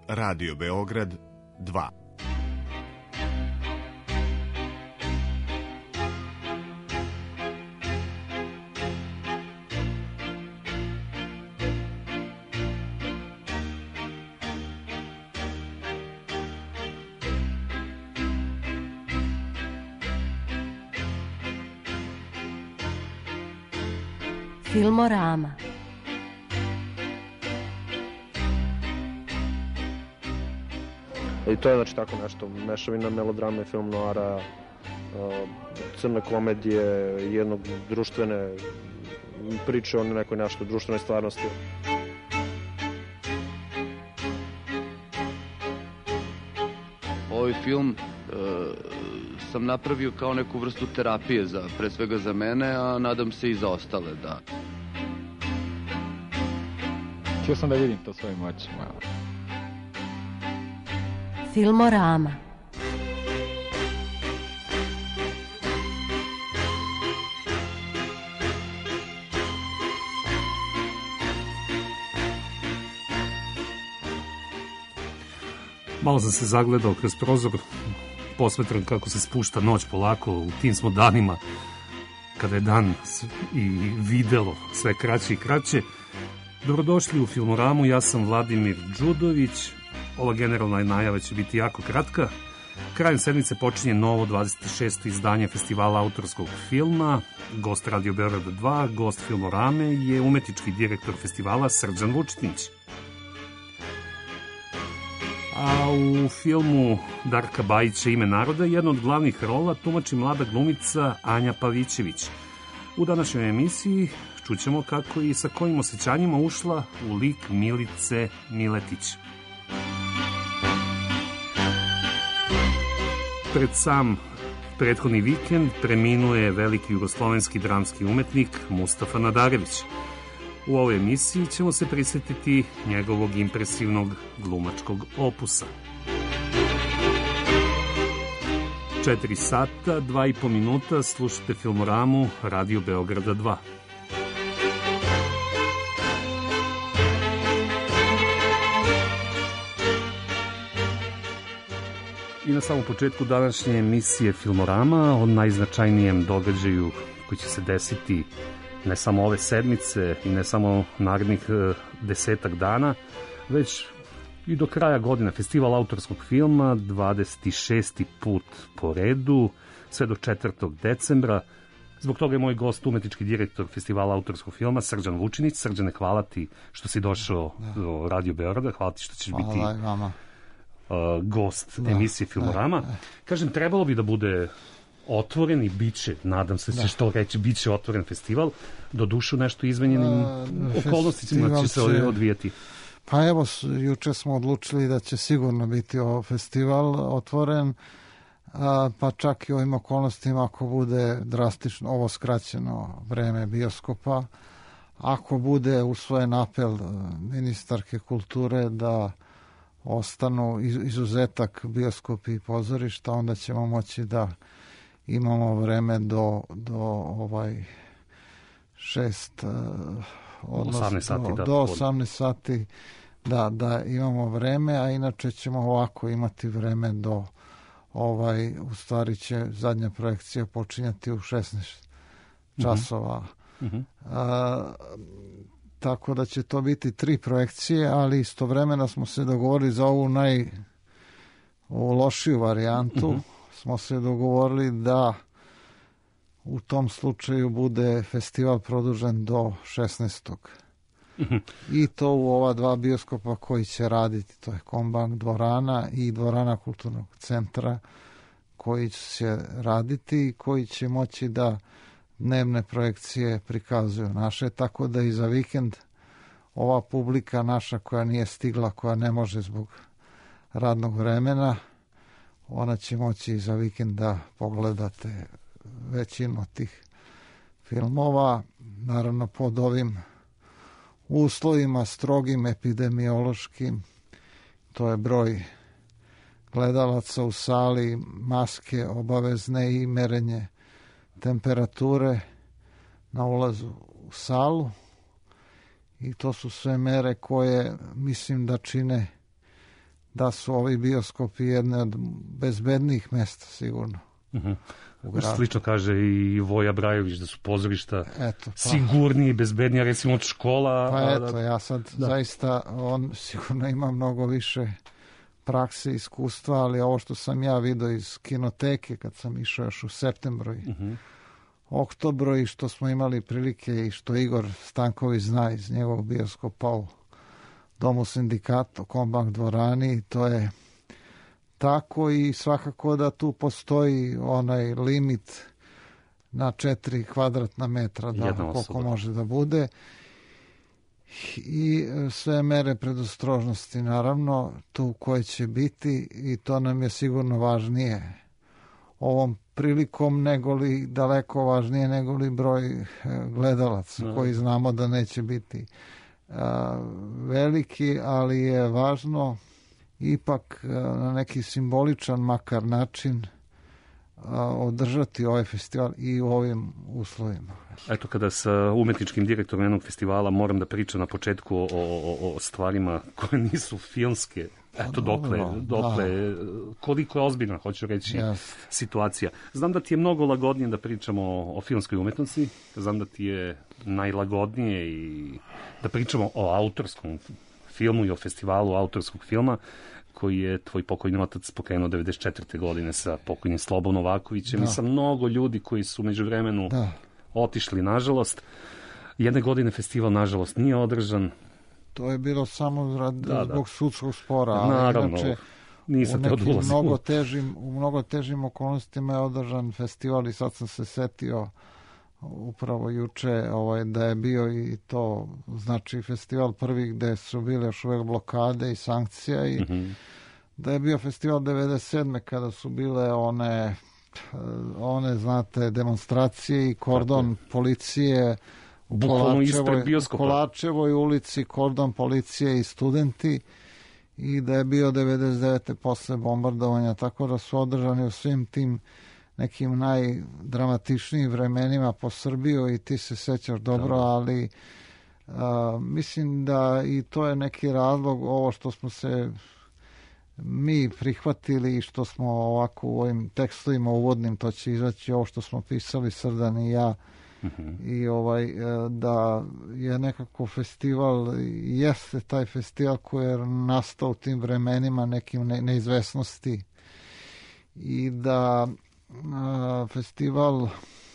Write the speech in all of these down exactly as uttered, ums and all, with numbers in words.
Radio Beograd dva. Filmorama. I to je znači tako nešto, mešavina melodrame, film noara, crne komedije, jednog društvene priče o nekoj nešto društvenoj stvarnosti. Ovaj film e, sam napravio kao neku vrstu terapije, za, pre svega za mene, a nadam se i za ostale, da. Htio sam da vidim to svojim očima. Filmorama. Malo sam se zagledao kroz prozor, posmetram kako se spušta noć polako, u tim smo danima kada je dan i videlo sve kraće i kraće. Dobrodošli u Filmoramu, ja sam Vladimir Đudović. Ova generalna najava će biti jako kratka. Krajem sedmice počinje novo dvadeset šesto izdanje festivala autorskog filma. Gost Radio Beograd dva, gost Filmorame je umetnički direktor festivala Srđan Vučinić. A u filmu Darka Bajića Ime naroda jedna od glavnih rola tumači mlada glumica Anja Pavićević. U današnjoj emisiji čućemo kako i sa kojim osjećanjima ušla u lik Milice Miletić. Pred sam prethodni vikend preminuo je veliki jugoslovenski dramski umetnik Mustafa Nadarević. U ovoj emisiji ćemo se prisjetiti njegovog impresivnog glumačkog opusa. Četiri sata, dva i po minuta, slušate Filmoramu Radio Beograda dva. I na samom početku današnje emisije Filmorama o najznačajnijem događaju koji će se desiti ne samo ove sedmice i ne samo narednih desetak dana, već i do kraja godine. Festival autorskog filma, dvadeset šesti put po redu, sve do četvrtog decembra. Zbog toga je moj gost, umetnički direktor festivala autorskog filma, Srđan Vučinić. Srđane, hvala ti što si došao da. do Radio Beograda, hvala ti što ćeš hvala biti vama. Uh, gost da, emisije Filmorama. Da, da. Kažem, trebalo bi da bude otvoren i bit će, nadam se, da. što reći, bit će otvoren festival, do dušu nešto izmenjenim uh, okolnostima će se odvijeti. Pa evo, juče smo odlučili da će sigurno biti ovo festival otvoren, a, pa čak i ovim okolnostima ako bude drastično ovo skraćeno vreme bioskopa, ako bude usvojen apel ministarke kulture da ostanu izuzetak bioskopi i pozorišta, onda ćemo moći da imamo vreme do, do ovaj šest, odnosno osamnaest sati, do, da, do osamnaest sati da, da imamo vreme, a inače ćemo ovako imati vreme do ovaj, u stvari će zadnja projekcija počinjati u šesnaest časova. Uh-huh. A, tako da će to biti tri projekcije, ali istovremeno smo se dogovorili za ovu naj ovu lošiju varijantu. Uh-huh. Smo se dogovorili da u tom slučaju bude festival produžen do šesnaestog Uh-huh. I to u ova dva bioskopa koji će raditi, to je Kombank dvorana i dvorana kulturnog centra koji će raditi i koji će moći da dnevne projekcije prikazuju naše, tako da i za vikend ova publika naša koja nije stigla, koja ne može zbog radnog vremena, ona će moći i za vikend da pogledate većinu tih filmova, naravno pod ovim uslovima strogim epidemiološkim, to je broj gledalaca u sali, maske obavezne i merenje temperature na ulazu u salu, i to su sve mere koje mislim da čine da su ovi bioskopi jedne od bezbednijih mesta sigurno. Uh-huh. Slično kaže i Voja Brajović, da su pozorišta eto, pa. sigurniji, bezbednija recimo od škola. Pa a, eto, ja sad da. zaista, on sigurno ima mnogo više prakse, iskustva, ali ovo što sam ja vidio iz kinoteke kad sam išao još u septembru i uh-huh. oktobru i što smo imali prilike i što Igor Stanković zna iz njegovog bioskopa u Domu sindikata, Kombank dvorani, to je tako i svakako da tu postoji onaj limit na četiri kvadratna metra, da, koliko može da bude. I sve mere predostrožnosti, naravno, tu koje će biti i to nam je sigurno važnije ovom prilikom, nego li daleko važnije nego li broj gledalaca, no. koji znamo da neće biti a, veliki, ali je važno ipak na neki simboličan makar način održati ovaj festival i u ovim uslovima. Eto, kada sa umetničkim direktorom jednog festivala moram da pričam na početku o, o, o stvarima koje nisu filmske. Eto, dokle, dokle koliko je ozbiljna, hoću reći, yes. situacija. Znam da ti je mnogo lagodnije da pričamo o, o filmskoj umetnosti, znam da ti je najlagodnije i da pričamo o autorskom filmu i o festivalu autorskog filma, koji je tvoj pokojni otac pokrenuo devedeset četvrte godine sa pokojnim Slobom Novakovićem da. i sa mnogo ljudi koji su među vremenu da. otišli, nažalost. Jedne godine festival, nažalost, nije održan. To je bilo samo rad, da, zbog da. sudskog spora, ali naravno, inače nisam te odulazio. Mnogo težim, u mnogo težim okolnostima je održan festival i sad sam se setio upravo juče ovaj, da je bio i to, znači festival prvi gde su bile još uvek blokade i sankcija i mm-hmm. da je bio festival devedeset sedme kada su bile one one, znate, demonstracije i kordon Tako. policije u Kolačevoj, Kolačevoj ulici, kordon policije i studenti i da je bio devedeset devete posle bombardovanja, tako da su održani u svim tim nekim najdramatičnijim vremenima po Srbiju i ti se sećaš dobro, ali a, mislim da i to je neki razlog ovo što smo se mi prihvatili i što smo ovako u ovim tekstovima uvodnim, to će izaći ovo što smo pisali Srdan i ja, uh-huh. i ovaj da je nekako festival, jeste taj festival koji je nastao u tim vremenima nekim ne, neizvesnosti i da a, festival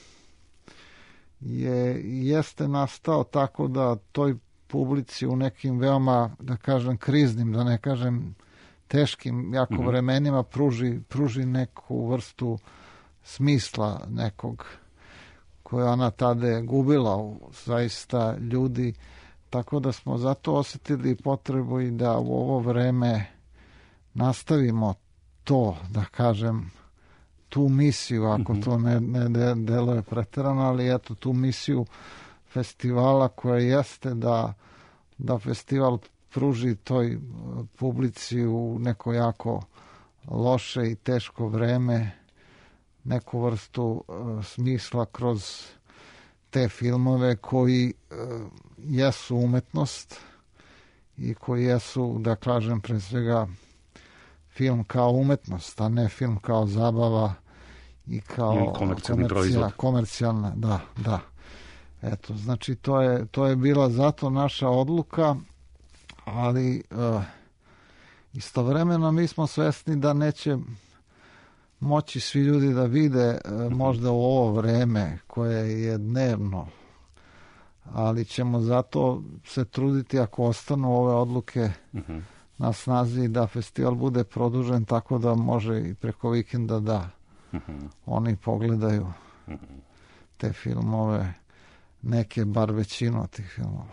je jeste nastao tako da toj publici u nekim veoma, da kažem, kriznim, da ne kažem teškim, jako mm-hmm. vremenima pruži, pruži neku vrstu smisla nekog koje ona tada je gubila u zaista ljudi, tako da smo zato osjetili potrebu i da u ovo vreme nastavimo to, da kažem, tu misiju, ako mm-hmm. to ne, ne deluje preterano, ali eto tu misiju festivala koja jeste da, da festival pruži toj publici u neko jako loše i teško vreme neku vrstu uh, smisla kroz te filmove koji uh, jesu umetnost i koji jesu, da kažem, pre svega film kao umetnost, a ne film kao zabava i kao komercijalni proizvod. Komercijalna, da, da. Eto, znači to je, to je bila zato naša odluka, ali uh, istovremeno mi smo svesni da neće moći svi ljudi da vide uh, možda u ovo vreme koje je dnevno, ali ćemo zato se truditi ako ostanu ove odluke uh-huh. na snazi da festival bude produžen tako da može i preko vikenda da uh-huh. oni pogledaju uh-huh. te filmove, neke, bar većinu tih filmova.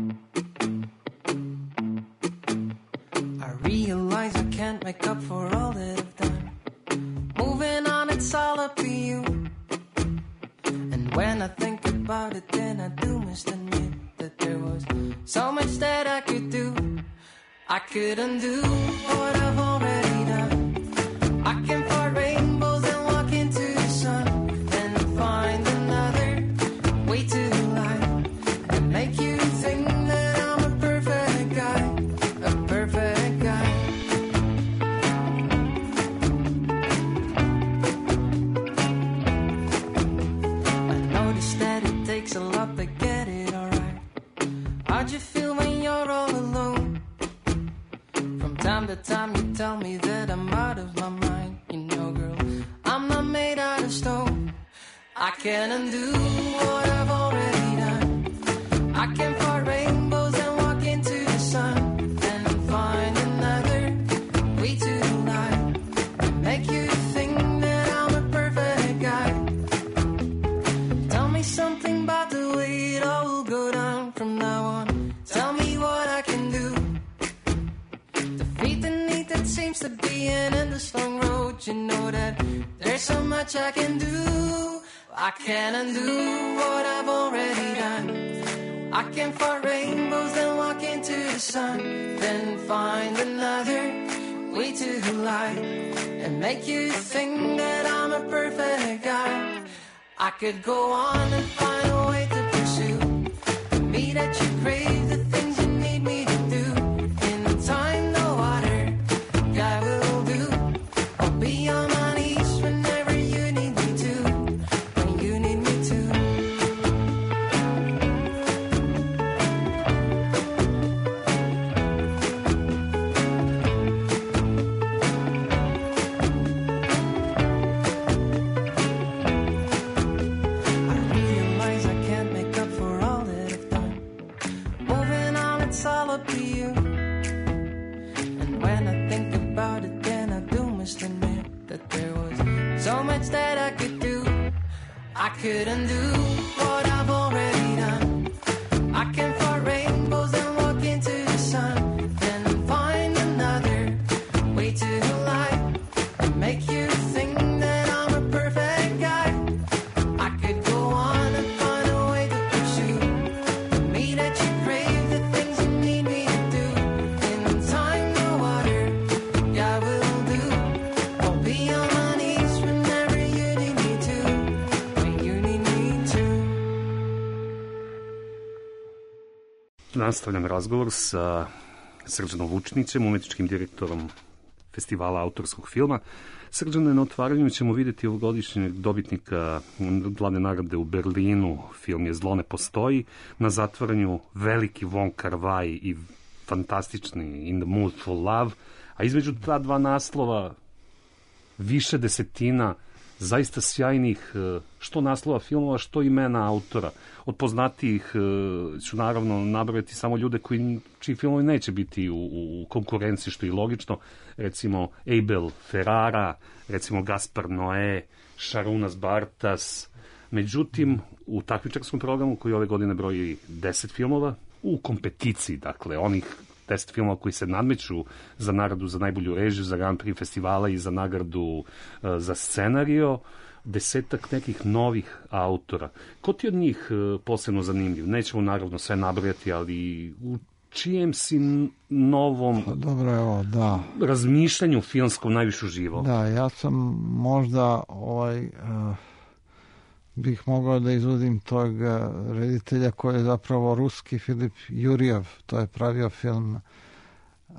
I realize I can't make up for all that I've done. Moving on, it's all up to you. And when I think about it, then I do must admit that there was so much that I could do. I could undo what I've already done. I can fart rainbows and walk into the sun and find another way to lie and make you think that I'm a perfect guy, a perfect guy. time to time you tell me that I'm out of my mind. You know, girl, I'm not made out of stone. I can't undo what I've already done. I can fart rainbows and walk into the sun, and find another way to lie, make you think that I'm a perfect guy. Tell me something about the way it all will go down from now on. Tell me what I can do. Defeat the need that seems to be an endless long road. You know that there's so much I can do. I can't undo what I've already done. I can fart rainbows and walk into the sun, then find another way to lie, and make you think that I'm a perfect guy. I could go on and find a way to pursue the me that you crave, the things you need me to do. In time, no water, I will do. I'll be on my knees whenever you need me to, when you need me to. I realize I can't make up for all that I've done. Moving on, it's all up to you. And when I think about it, then I do must admit that there was so much that I could do. I could undo what I've already done. I can fart rainbows and walk into the sun, then find another way to lie, and make you think that I'm a perfect guy. I could go on and find a way to pursue the me that you crave, the things you need me to do. In time, no water, I will do. I'll be on my knees whenever you need me to, when you need me to. Nastavljam razgovor sa Srđanom Vučinićem, umetničkim direktorom festivala autorskog filma. Srđane, na otvaranju ćemo vidjeti ovogodišnjeg dobitnika glavne nagrade u Berlinu. Film je Zlo ne postoji. Na zatvaranju veliki Wong Kar-wai i fantastični In the Mood for Love. A između ta dva naslova više desetina zaista sjajnih što naslova filmova, što imena autora. Od poznatijih ću naravno nabrojati samo ljude koji, čiji filmovi neće biti u, u konkurenciji, što je logično. Recimo Abel Ferrara, recimo Gaspar Noé, Šarūnas Bartas. Međutim, u takmičarskom programu koji ove godine broji deset filmova, u kompeticiji, dakle, onih deset filmova koji se nadmeću za nagradu za najbolju režiju, za Grand Prix festivala i za nagradu uh, za scenario, desetak nekih novih autora. Ko ti od njih uh, posebno zanimljiv? Nećemo naravno sve nabrojati, ali u čijem si novom Pa dobro je ovo, da. razmišljanju filmskom najviše uživao? Da, ja sam možda ovaj, uh, bih mogao da izvodim tog uh, reditelja koji je zapravo ruski, Filip Jurjev. To je pravio film uh,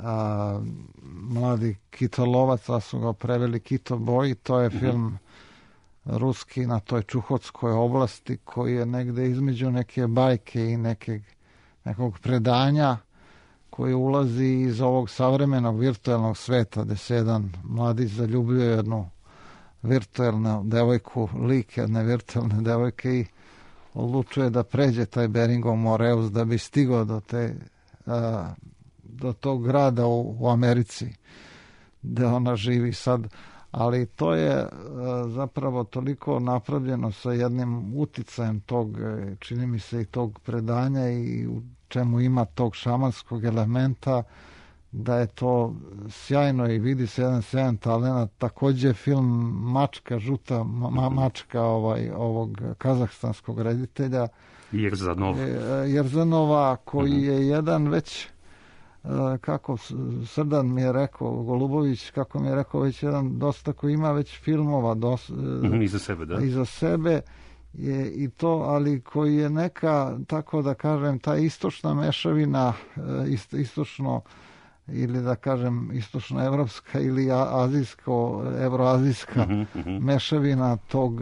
Mladi kitolovac, a su ga preveli Kito Boj. To je film ruski na toj Čuhotskoj oblasti koji je negde između neke bajke i neke, nekog predanja koji ulazi iz ovog savremenog virtualnog sveta gde se jedan mladić zaljubljuje jednu virtualnu devojku, lik jedne virtualne devojke i odlučuje da pređe taj Beringov Moreus da bi stigao do te a, do tog grada u, u Americi gde ona živi sad, ali to je a, zapravo toliko napravljeno sa jednim uticajem tog, čini mi se, i tog predanja i u čemu ima tog šamanskog elementa, da je to sjajno i vidi se jedan sjajan talent. Takođe film Mačka, žuta ma, mačka ovaj, ovog kazahstanskog reditelja Jerzanov. Jerzanova, koji je jedan već, kako Srdan mi je rekao, Golubović, kako mi je rekao, već jedan dosta koji ima već filmova dosta, mm, iza sebe, da. Iza sebe je i to, ali koji je neka, tako da kažem, ta istočna mešavina, ist, istočno ili da kažem istočno-evropska ili azijsko-evroazijska mm-hmm, mm-hmm. mešavina tog,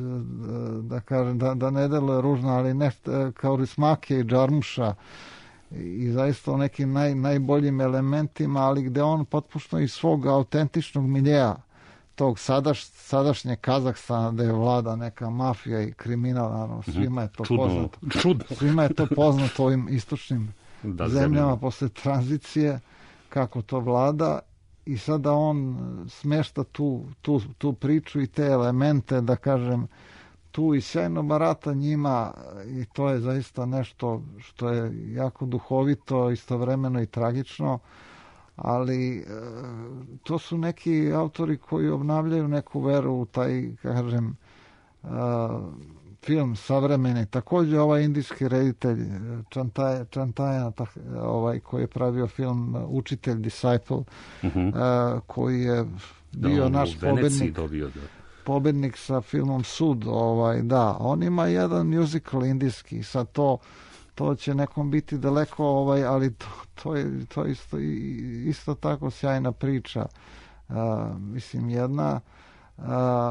da kažem, da, da ne deluje ružno, ali nešto kao Rismake i Džarmuša i zaista u nekim naj, najboljim elementima, ali gde on potpuno iz svog autentičnog miljeja, tog sadaš, sadašnje Kazahstana, gde vlada neka mafija i kriminal, naravno, svima je to Čudno, poznato. čudno. Svima je to poznato ovim istočnim Da, zemljama zemljama. posle tranzicije, kako to vlada, i sada on smešta tu, tu, tu priču i te elemente, da kažem, tu i sjajno barata njima, i to je zaista nešto što je jako duhovito, istovremeno i tragično, ali e, to su neki autori koji obnavljaju neku veru u taj, kažem, e, film savremeni. Takođe ovaj indijski reditelj Čantaj, Čantaja, ovaj, koji je pravio film Učitelj, Disciple, Uh-huh. e, koji je bio da, naš u Veneciji pobednik. dobio, da. pobednik sa filmom Sud, ovaj, da, on ima jedan musical indijski, sad to, to će nekom biti daleko, ovaj, ali to, to je to isto, isto tako sjajna priča. Uh, mislim, jedna uh,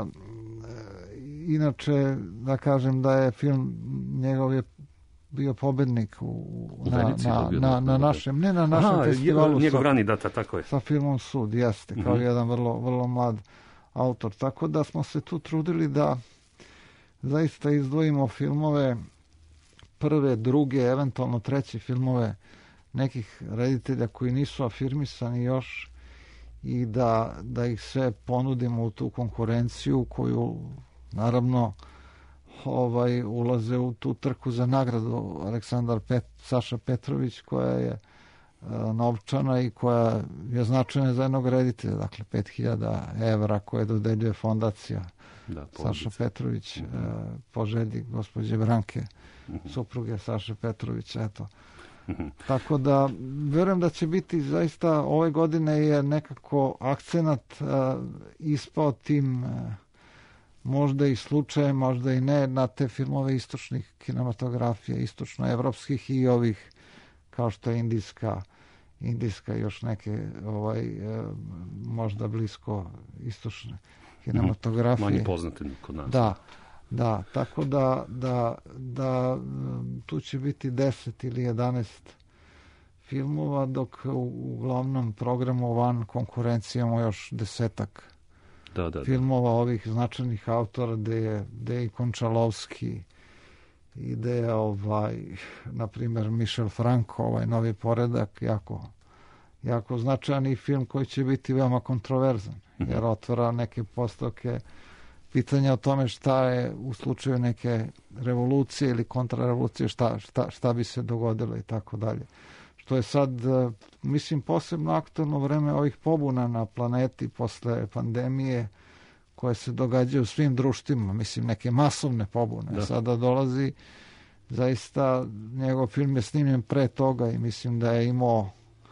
inače, da kažem da je film njegov je bio pobednik u, U na, Veneciji na, dobio, na, da, na da. našem, ne na našem Aha, festivalu, njegov sa, rani data, tako je. sa filmom Sud, jeste, kao Mhm. jedan vrlo, vrlo mlad autor. Tako da smo se tu trudili da zaista izdvojimo filmove, prve, druge, eventualno treće filmove nekih reditelja koji nisu afirmisani još i da, da ih sve ponudimo u tu konkurenciju koju naravno ovaj, ulaze u tu trku za nagradu Aleksandar Pet, Saša Petrović, koja je e, novčana i koja je značajna za jednog reditelja, dakle pet hiljada evra koje dodeljuje fondacija Da, Saša Petrović, e, po želji gospođe Branke, supruge Saše Petrovića, eto. Tako da verujem da će biti zaista ove godine je nekako akcenat uh, ispao tim uh, možda i slučajem, možda i ne, na te filmove istočnih kinematografija, istočnoevropskih i ovih kao što je indijska, indijska još neke ovaj, uh, možda blisko istočne kinematografije. Manje poznate kod nas. Da, da, tako da, da, da um, tu će biti deset ili jedanaest filmova, dok u, uglavnom programu van konkurencije imamo još desetak Da, da, da. filmova ovih značajnih autora, gde je, gde je i Končalovski, i gde je ovaj, na primjer, Michel Franco, ovaj Novi poredak, jako, jako značajan i film koji će biti veoma kontroverzan, jer otvara neke postavke pitanja o tome šta je u slučaju neke revolucije ili kontrarevolucije, šta, šta, šta bi se dogodilo i tako dalje. Što je sad, mislim, posebno aktualno vreme ovih pobuna na planeti posle pandemije koje se događaju u svim društvima, mislim, neke masovne pobune. Da. Sada dolazi, zaista, njegov film je snimljen pre toga i mislim da je imao,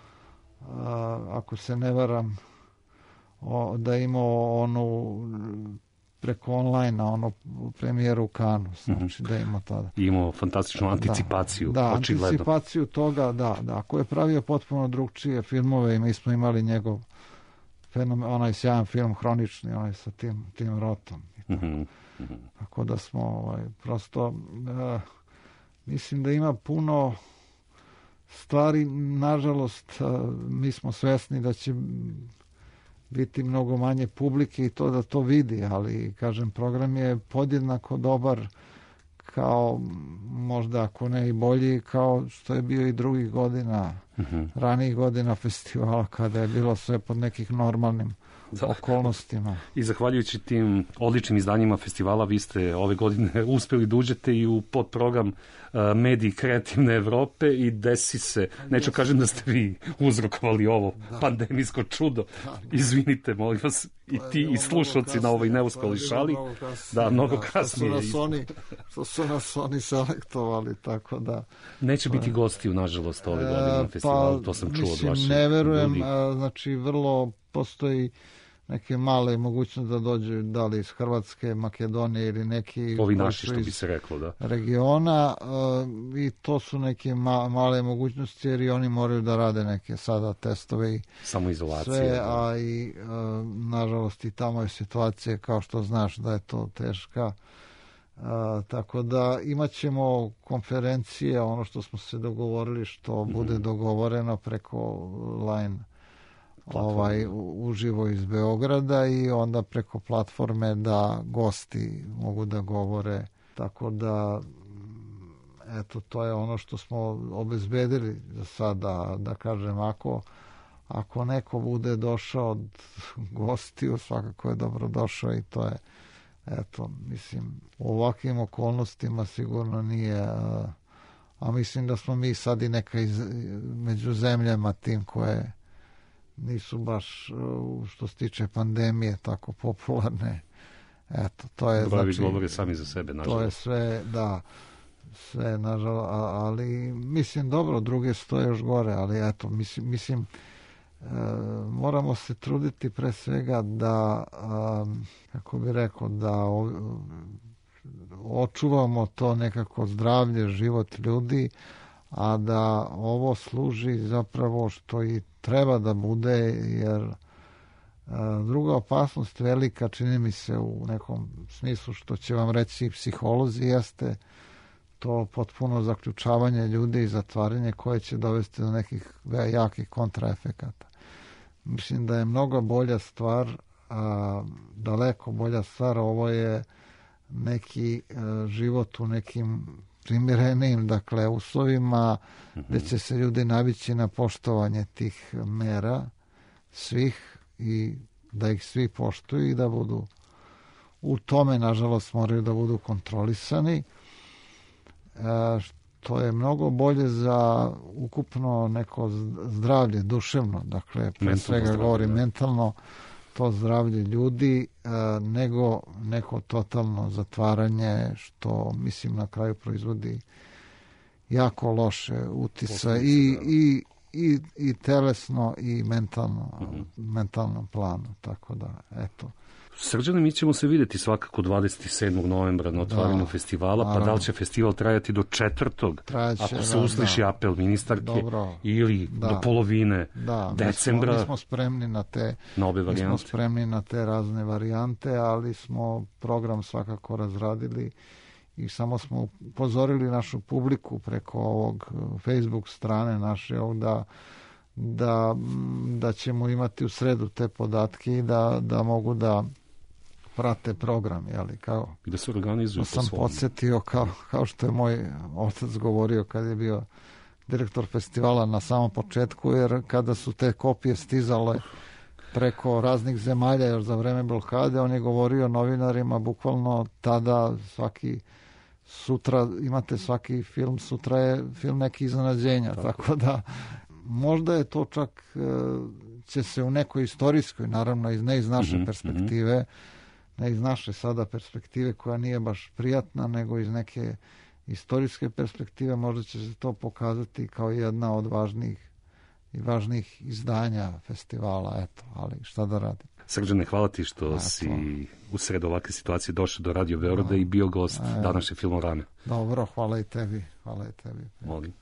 a, ako se ne varam, o, da je imao onu preko online, ono premijeru u Kanu, znači mm-hmm. da ima tada. I imao fantastičnu anticipaciju, da, da, očigledno. anticipaciju toga, da, da. Ko je pravio potpuno drugčije filmove i mi smo imali njegov fenomen, onaj sjajan film Hronični, onaj sa tim, tim rotom. Mm-hmm. Mm-hmm. Tako da smo, ovaj, prosto, uh, mislim da ima puno stvari, nažalost, uh, mi smo svesni da će biti mnogo manje publike i to da to vidi, ali kažem, program je podjednako dobar kao možda ako ne i bolji kao što je bio i drugih godina, mm-hmm. ranijih godina festivala kada je bilo sve pod nekih normalnim da. okolnostima. I zahvaljujući tim odličnim izdanjima festivala vi ste ove godine uspeli da uđete i u podprogram uh, Mediji kreativne Evrope i desi se, neću kažem da ste vi uzrokovali ovo da. pandemijsko čudo, izvinite molim vas i ti i slušalci na ovoj neuspeli šali. Da, mnogo da, kasnije. Što su, nas oni, što su nas oni selektovali, tako da... Neće biti gostiju, nažalost, ove godine na festivalu, pa, to sam čuo mislim, od vaših ne verujem, ljudi. A, znači vrlo postoji neke male mogućnosti da dođu da li iz Hrvatske, Makedonije ili neki ovi naši što bi se reklo, da. regiona uh, i to su neke ma, male mogućnosti jer i oni moraju da rade neke sada testove i samoizolacije, sve, da. a i uh, nažalost i tamo je situacija kao što znaš da je to teška. A, tako da imat ćemo konferencije, ono što smo se dogovorili, što mm-hmm. bude dogovoreno preko line ovaj, uživo iz Beograda i onda preko platforme da gosti mogu da govore. Tako da, eto, to je ono što smo obezbedili za sada, da kažem, ako, ako neko bude došao od gostiju, svakako je dobro došao i to je, eto, mislim, u ovakvim okolnostima sigurno nije, a, a mislim da smo mi sad i neka iz, među zemljama tim koje nisu baš, što se tiče pandemije, tako popularne. Eto, to je, Brojevi znači, govore sami za sebe, nažalost. To je sve, da, sve, nažalost, ali mislim, dobro, druge stoje još gore, ali eto, mislim, mislim e, moramo se truditi pre svega da, a, kako bi rekao, da o, očuvamo to nekako zdravlje, život ljudi, a da ovo služi zapravo što i treba da bude, jer a, druga opasnost velika, čini mi se u nekom smislu, što će vam reći psiholozi, jeste to potpuno zaključavanje ljudi i zatvaranje koje će dovesti do nekih jakih kontraefekata. Mislim da je mnogo bolja stvar, a, daleko bolja stvar, ovo je neki a, život u nekim primirenijim, dakle, uslovima, mm-hmm. gde će se ljudi navići na poštovanje tih mera svih i da ih svi poštuju i da budu u tome, nažalost, moraju da budu kontrolisani. E, to je mnogo bolje za ukupno neko zdravlje, duševno, dakle, pre svega zdravlje, govori da. mentalno, to zdravlje ljudi, e, nego neko totalno zatvaranje, što, mislim, na kraju proizvodi jako loše utisa i, i, i, i telesno i mentalno, mm-hmm. mentalnom planu, tako da, eto. Srđane, mi ćemo se vidjeti svakako dvadeset sedmog novembra na otvaranju da, festivala, naravno. Pa da li će festival trajati do četvrtog Trajaće, ako se da, usliši da. apel ministarke, Dobro, ili da. do polovine da, decembra? Mi smo, mi smo spremni na te, na obe varijante. Mi smo spremni na te razne varijante, ali smo program svakako razradili i samo smo upozorili našu publiku preko ovog Facebook strane naše da da, da ćemo imati u sredu te podatke i da, da mogu da prate program, jeli, kao... I da se organizuju po sam svom. podsjetio, kao, kao što je moj otac govorio kad je bio direktor festivala na samom početku, jer kada su te kopije stizale preko raznih zemalja još za vreme blokade, on je govorio novinarima, bukvalno tada svaki sutra, imate svaki film, sutra je film neki iznenađenja, tako, tako da možda je to čak, će se u nekoj istorijskoj, naravno ne iz naše mm-hmm, perspektive, mm-hmm. ne iz naše sada perspektive koja nije baš prijatna, nego iz neke istorijske perspektive, možda će se to pokazati kao jedna od važnijih i važnijih izdanja festivala, eto, ali šta da radim. Srđane, hvala ti što eto. si u sred ovakve situacije došao do Radio Beograda i bio gost e, današnje Filmorame. Dobro, hvala i tebi, hvala i tebi. Molim.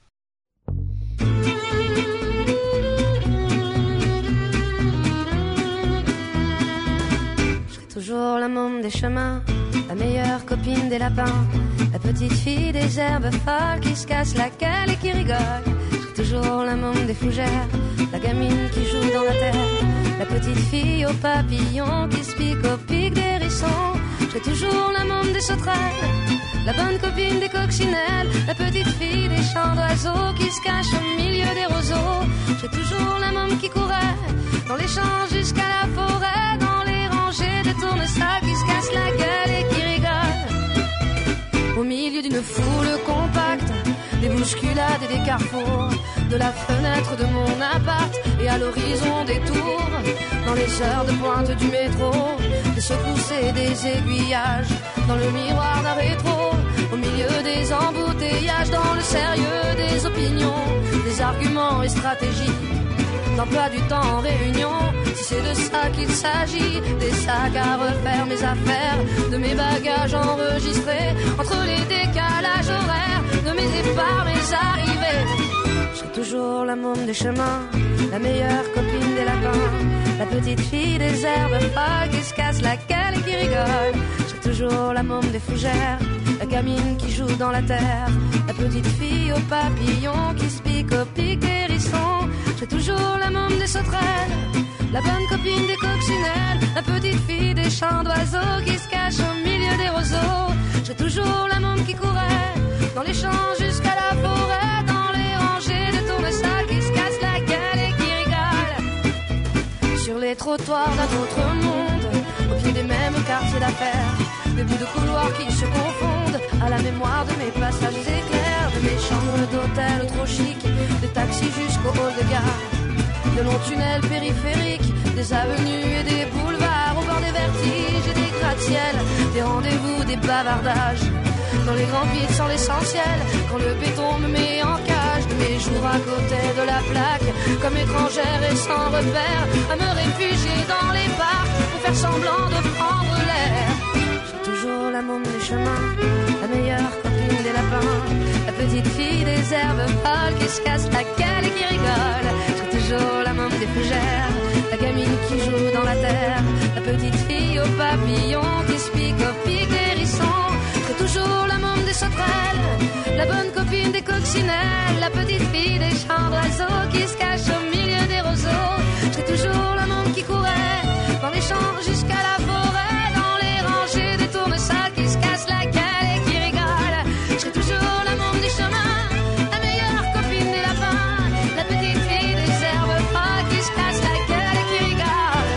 Toujours la môme des chemins, la meilleure copine des lapins, la petite fille des herbes folles qui se casse la gueule et qui rigole. Je serai toujours la môme des fougères, la gamine qui joue dans la terre, la petite fille aux papillons qui se pique au pic des hérissons. Je serai toujours la môme des sauterelles, la bonne copine des coccinelles, la petite fille des champs d'oiseaux qui se cache au milieu des roseaux. Je serai toujours la môme qui courait dans les champs jusqu'à la forêt, dans les rangées de tournesols qui se cassent la gueule et qui rigolent. Au milieu d'une foule compacte, des bousculades et des carrefours, de la fenêtre de mon appart et à l'horizon des tours, dans les heures de pointe du métro, des secousses et des aiguillages, dans le miroir d'un rétro, au milieu des embouteillages, dans le sérieux des opinions, des arguments et stratégies, d'emploi du temps en réunion, si c'est de ça qu'il s'agit, des sacs à refaire, mes affaires, de mes bagages enregistrés, entre les décalages horaires, de mes départs, mes arrivées. Je serai toujours la môme des chemins, la meilleure copine des lapins, la petite fille des herbes folles qui se casse la gueule et qui rigole. Je serai toujours toujours la môme des fougères, la gamine qui joue dans la terre, la petite fille aux papillons qui se pique au pic des hérissons. J'ai toujours la môme des sauterelles, la bonne copine des coccinelles, la petite fille des champs d'oiseaux qui se cache au milieu des roseaux. J'ai toujours la môme qui courait dans les champs jusqu'à la forêt, dans les rangées de tournesol qui se cassent la gueule et qui rigolent. Sur les trottoirs d'un autre monde, au pied des mêmes quartiers d'affaires, des bouts de couloirs qui se confondent à la mémoire de mes passages éclairs, de mes chambres d'hôtel trop chic, des taxis jusqu'au hall de gare, de longs tunnels périphériques, des avenues et des boulevards, au bord des vertiges et des gratte-ciels, des rendez-vous, des bavardages, dans les grands vides sans l'essentiel, quand le béton me met en cage, de mes jours à côté de la plaque, comme étrangère et sans repère, à me réfugier dans les parcs pour faire semblant de prendre l'air. J'ai toujours la môme des chemins, la meilleure copine des lapins, la petite fille des herbes folles qui se casse la gueule et qui rigole. J'ai toujours la môme des fougères, la gamine qui joue dans la terre, la petite fille aux papillons qui se pique au pic des hérissons. J'ai toujours la môme des sauterelles, la bonne copine des coccinelles, la petite fille des champs d'oiseaux qui se cache au milieu des roseaux. J'ai toujours la môme qui courait dans les champs jusqu'à la forêt, dans les rangées des tournesols qui se cassent la gueule et qui rigolent. J'ai toujours la môme des chemins, la meilleure copine des lapins, la petite fille des herbes folles qui se casse la gueule et qui rigole.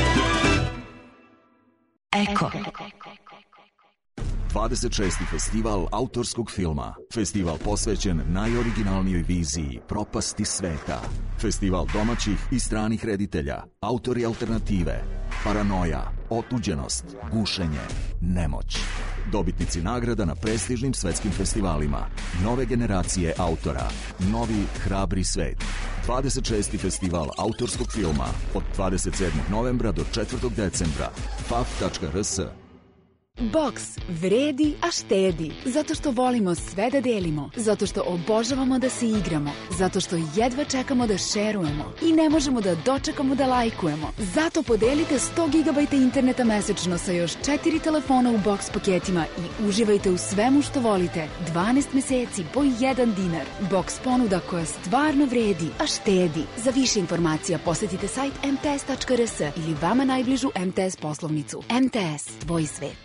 Eko. dvadeset šesti festival autorskog filma. Festival posvećen najoriginalnijoj viziji propasti sveta. Festival domaćih i stranih reditelja, autori alternative, paranoja, otuđenost, gušenje, nemoć. Dobitnici nagrada na prestižnim svetskim festivalima. Nove generacije autora. Novi hrabri svet. dvadeset šesti festival autorskog filma od dvadeset sedmog novembra do četvrtog decembra. f a f tačka r s. Boks vredi, a štedi. Zato što volimo sve da delimo. Zato što obožavamo da se igramo. Zato što jedva čekamo da šerujemo. I ne možemo da dočekamo da lajkujemo. Zato podelite sto gigabajta interneta mesečno sa još četiri telefona u boks paketima i uživajte u svemu što volite. dvanaest meseci po jedan dinar. Boks ponuda koja stvarno vredi, a štedi. Za više informacija posetite sajt em te es tačka r s ili vama najbližu em te es poslovnicu. em te es, tvoj svet.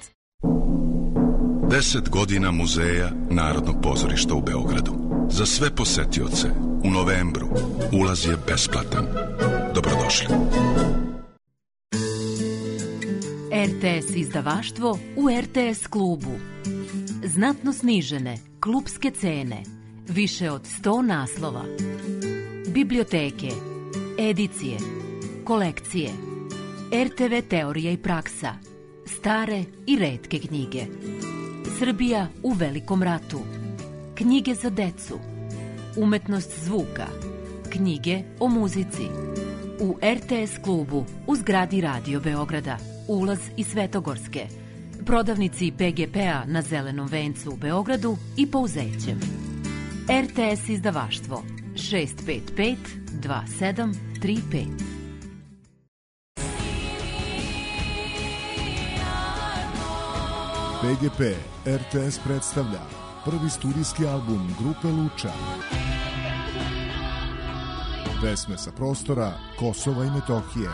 Deset godina muzeja Narodnog pozorišta u Beogradu. Za sve posetioce u novembru ulaz je besplatan. Dobrodošli. er te es izdavaštvo u er te es klubu. Znatno snižene klubske cene. Više od sto naslova. Biblioteke, edicije, kolekcije, er te ve teorija i praksa, stare i retke knjige. Srbija u velikom ratu. Knjige za decu. Umetnost zvuka. Knjige o muzici. U er te es klubu u zgradi Radio Beograda. Ulaz iz Svetogorske. Prodavnici pe ge pe-a na Zelenom vencu u Beogradu i Pouzećem. er te es izdavaštvo šest pet pet dva sedam tri pet. pe ge pe er te es predstavlja prvi studijski album grupe Luča. Pesme sa prostora Kosova i Metohije.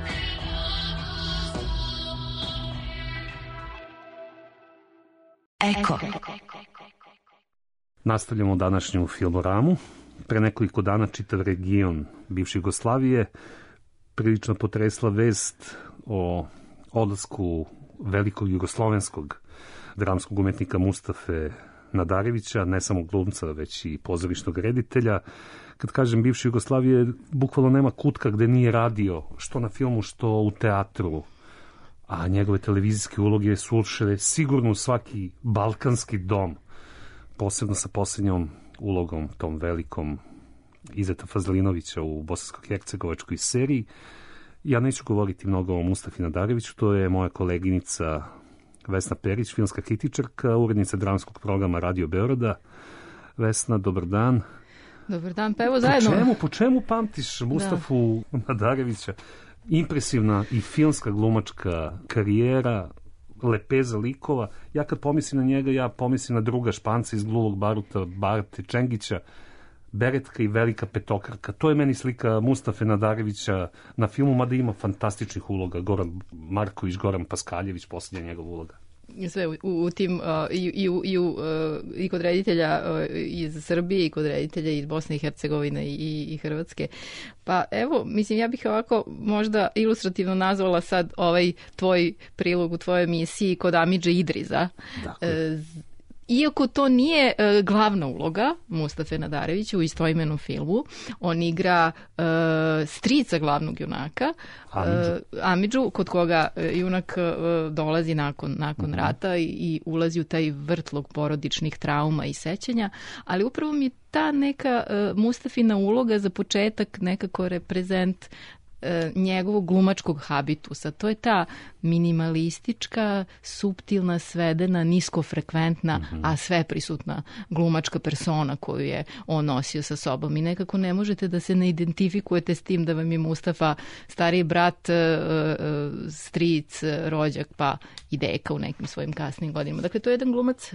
Eko. Nastavljamo današnju filmoramu. Pre nekoliko dana čitav region bivše Jugoslavije prilično potresla vest o odlasku velikog jugoslovenskog dramskog umetnika Mustafe Nadarevića, ne samo glumca, već i pozorišnog reditelja. Kad kažem bivše Jugoslavije, bukvalno nema kutka gde nije radio, što na filmu, što u teatru. A njegove televizijske uloge su ušle sigurno u svaki balkanski dom, posebno sa posljednjom ulogom, tom velikom Izeta Fazlinovića u bosansko-hercegovačkoj seriji. Ja neću govoriti mnogo o Mustafi Nadareviću, to je moja koleginica Vesna Perić, filmska kritičarka, urednica dramskog programa Radio Beograda. Vesna, dobar dan. Dobar dan, pa evo zajedno. Po čemu, po čemu pamtiš Mustafu da. Nadarevića? Impresivna i filmska glumačka karijera, lepeza likova. Ja kad pomislim na njega, ja pomislim na druga Španca iz Gluvog baruta, Barate Čengića, Beretka i Velika petokraka. To je meni slika Mustafe Nadarevića na filmu, mada ima fantastičnih uloga. Goran Marković, Goran Paskaljević, posljednja njegova uloga. Sve u, u tim, uh, i, i, i, uh, i kod reditelja uh, iz Srbije i kod reditelja iz Bosne i Hercegovine i, i Hrvatske. Pa evo, mislim, ja bih ovako možda ilustrativno nazvala sad ovaj tvoj prilog u tvojoj emisiji kod Amidže Idriza. Dakle. Uh, Iako to nije e, glavna uloga Mustafe Nadarevića u istoimenom filmu, on igra e, strica glavnog junaka, Amidžu, e, Amidžu kod koga e, junak e, dolazi nakon, nakon mm-hmm. rata i, i ulazi u taj vrtlog porodičnih trauma i sećanja, ali upravo mi je ta neka e, Mustafina uloga za početak nekako reprezent njegovog glumačkog habitusa. To je ta minimalistička, suptilna, svedena, niskofrekventna, mm-hmm. a sve prisutna glumačka persona koju je on nosio sa sobom. I nekako ne možete da se ne identifikujete s tim da vam je Mustafa stariji brat, stric, rođak, pa i deka u nekim svojim kasnim godinama. Dakle, to je jedan glumac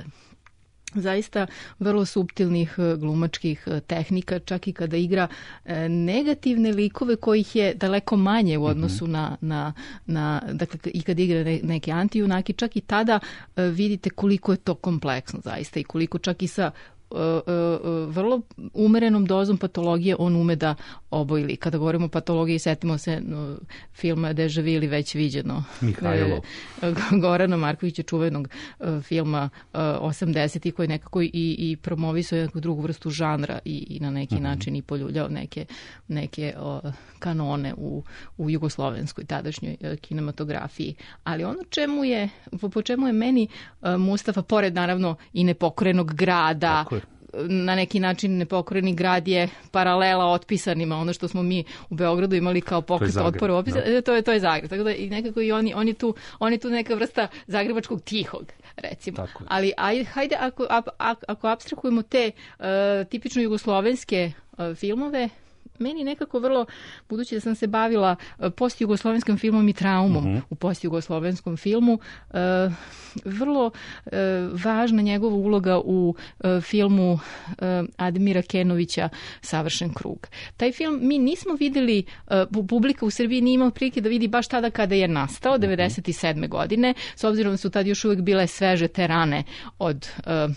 zaista vrlo suptilnih glumačkih tehnika, čak i kada igra negativne likove kojih je daleko manje u odnosu mm-hmm. na, na, na, dakle i kada igra neke antijunaki, čak i tada vidite koliko je to kompleksno zaista i koliko čak i sa Uh, uh, vrlo umerenom dozom patologije on ume da oboji. Kada govorimo o patologiji, setimo se no, filma Deja vu ili Već viđeno Mihajlo Gorana Markovića, čuvenog uh, filma uh, osamdesetih koji nekako i, i promovisao jednu drugu vrstu žanra i, i na neki mm-hmm. način i poljuljao neke, neke uh, kanone u, u jugoslovenskoj tadašnjoj uh, kinematografiji. Ali ono čemu je, po, po čemu je meni uh, Mustafa, pored naravno i Nepokorenog grada, tako na neki način Nepokoreni grad je paralela otpisanima, ono što smo mi u Beogradu imali kao pokret otpora otpisan, no. to je to je Zagreb. Tako da i nekako i oni oni tu oni tu neka vrsta zagrebačkog tihog, recimo. Ali aj, hajde ako ako, ako apstrahujemo te uh, tipično jugoslovenske uh, filmove, meni nekako vrlo, budući da sam se bavila postjugoslovenskim filmom i traumom uh-huh. u postjugoslovenskom filmu, uh, vrlo uh, važna njegova uloga u uh, filmu uh, Admira Kenovića Savršen krug. Taj film mi nismo videli, uh, publika u Srbiji nije imala prilike da vidi baš tada kada je nastao, uh-huh. devedeset sedme godine, s obzirom da su tad još uvijek bile sveže te rane od uh,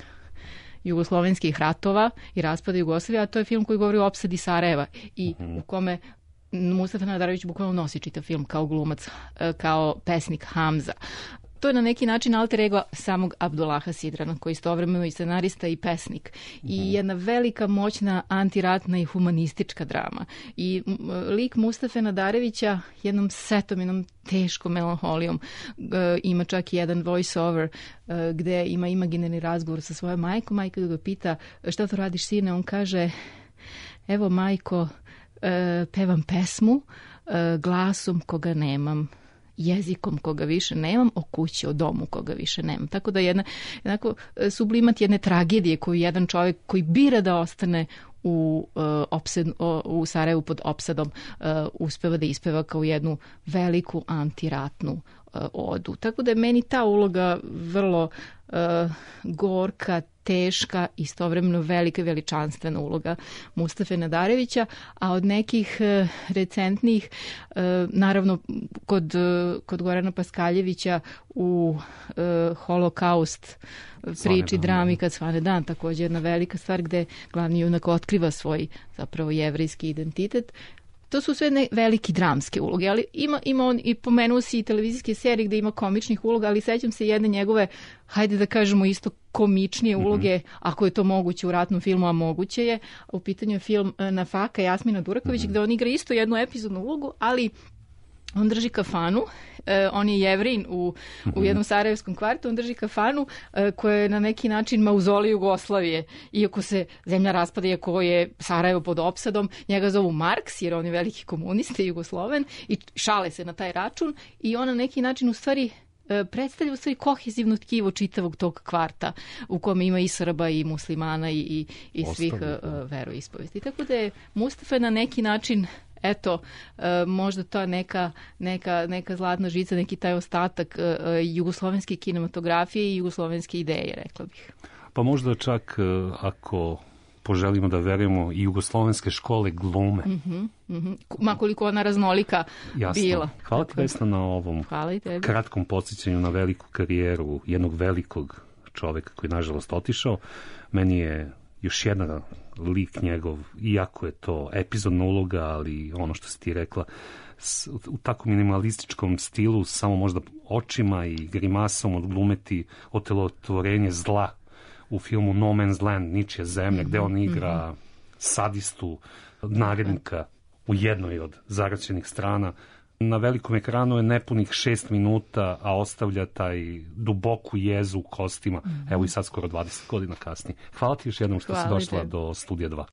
jugoslovenskih ratova i raspada Jugoslavije, a to je film koji govori o opsadi Sarajeva i uh-huh. u kome Mustafa Nadarević bukvalno nosi čitav film kao glumac, kao pesnik Hamza. To je na neki način alter ego samog Abdullaha Sidrana, koji je istovremeno i scenarista i pesnik. Mm-hmm. I jedna velika, moćna, antiratna i humanistička drama. I lik Mustafe Nadarevića jednom setom, jednom teškom melanholijom uh, ima čak i jedan voice over uh, gde ima imaginarni razgovor sa svojom majkom. Majka ga pita šta to radiš, sine? On kaže, evo majko, uh, pevam pesmu uh, glasom koga nemam, jezikom koga više nemam, o kući, o domu koga više nemam. Tako da jedna, jednako sublimat jedne tragedije koju jedan čovjek koji bira da ostane u, uh, opsed, uh, u Sarajevu pod opsadom uh, uspeva da ispeva kao jednu veliku antiratnu uh, odu. Tako da je meni ta uloga vrlo uh, gorka, teška, istovremeno velika, veličanstvena uloga Mustafe Nadarevića, a od nekih uh, recentnih, uh, naravno kod, uh, kod Gorana Paskaljevića u uh, Holokaust priči, drami Kad svane dan, također jedna velika stvar gde glavni junak otkriva svoj zapravo jevrijski identitet. To su sve ne, veliki dramske uloge, ali ima, ima on i pomenuo si i televizijske serije gde ima komičnih uloga, ali sećam se jedne njegove, hajde da kažemo isto komičnije uloge, mm-hmm. ako je to moguće u ratnom filmu, a moguće je. U pitanju je film Nafaka Jasmina Duraković, mm-hmm. gde on igra isto jednu epizodnu ulogu, ali on drži kafanu, eh, on je Jevrin u, u jednom sarajevskom kvartu, on drži kafanu eh, koja je na neki način mauzolij Jugoslavije. Iako se zemlja raspada, iako je Sarajevo pod opsadom, njega zovu Marks, jer on je veliki komunista i Jugosloven, i šale se na taj račun i on na neki način u stvari predstavlja u stvari kohezivno tkivo čitavog tog kvarta u kome ima i Srba i muslimana i, i, i svih uh, veroispovesti. Tako da je Mustafa na neki način eto, e, možda to neka, neka, neka zlatna žica, neki taj ostatak e, jugoslovenske kinematografije i jugoslovenske ideje, rekla bih. Pa možda čak e, ako poželimo da verujemo i jugoslovenske škole glume. Mm-hmm, mm-hmm. Ma koliko ona raznolika Jasno. Bila. Hvala ti, Vesna, na ovom kratkom podsjećanju na veliku karijeru jednog velikog čoveka koji je nažalost otišao. Meni je još jedan lik njegov, iako je to epizodna uloga, ali ono što si ti rekla, u tako minimalističkom stilu, samo možda očima i grimasom odglumeti otelotvorenje zla u filmu No Man's Land, Ničija zemlja, gde on igra sadistu, narednika u jednoj od zaraćenih strana. Na velikom ekranu je nepunih šest minuta, a ostavlja taj duboku jezu u kostima. Mm-hmm. Evo i sad skoro dvadeset godina kasnije. Hvala ti još jednom što Hvala si došla te. do Studija dva.